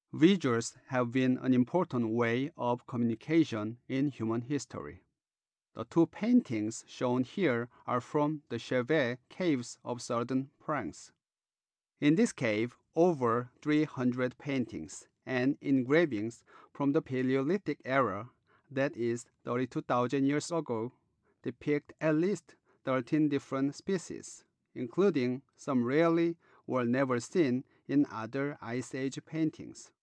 Visuals have been an important way of communication in human history. The two paintings shown here are from the Chevet caves of southern France. In this cave, over 300 paintings and engravings from the Paleolithic era, that is 32,000 years ago, depict at least 13 different species, including some rarely or never seen in other Ice Age paintings.